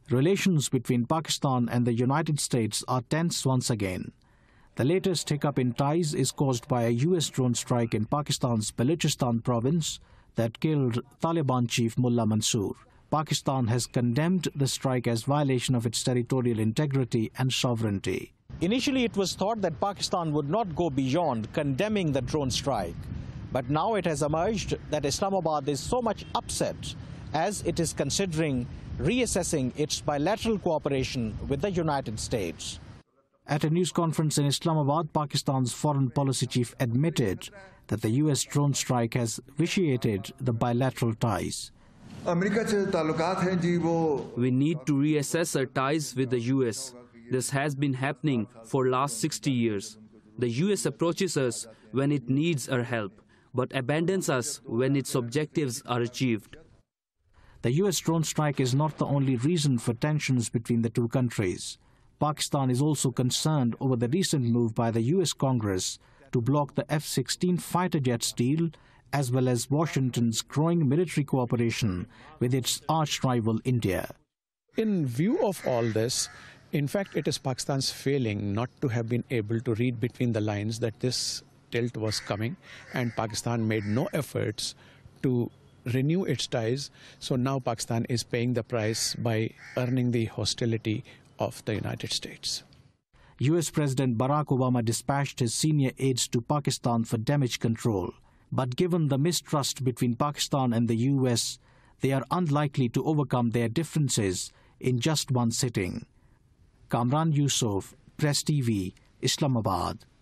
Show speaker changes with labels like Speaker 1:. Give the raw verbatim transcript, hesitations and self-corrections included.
Speaker 1: Relations between Pakistan and the United States are tense once again. The latest hiccup in ties is caused by a U S drone strike in Pakistan's Balochistan province that killed Taliban chief Mullah Mansoor. Pakistan has condemned the strike as violation of its territorial integrity and sovereignty. Initially, it was thought that Pakistan would not go beyond condemning the drone strike. But now it has emerged that Islamabad is so much upset as it is considering reassessing its bilateral cooperation with the United States. At a news conference in Islamabad, Pakistan's foreign policy chief admitted that the U S drone strike has vitiated the bilateral ties.
Speaker 2: We
Speaker 3: need to reassess our ties with the U S. This has been happening for last sixty years. The U S approaches us when it needs our help, but abandons us when its objectives are achieved.
Speaker 1: The U S drone strike is not the only reason for tensions between the two countries. Pakistan is also concerned over the recent move by the U S Congress to block the F sixteen fighter jets deal, as well as Washington's growing military cooperation with its arch-rival India.
Speaker 4: In view of all this, in fact, it is Pakistan's failing not to have been able to read between the lines that this tilt was coming, and Pakistan made no efforts to renew its ties. So now Pakistan is paying the price by earning the hostility of the United States.
Speaker 1: U S President Barack Obama dispatched his senior aides to Pakistan for damage control. But given the mistrust between Pakistan and the U S, they are unlikely to overcome their differences in just one sitting. Kamran Yusuf, Press T V, Islamabad.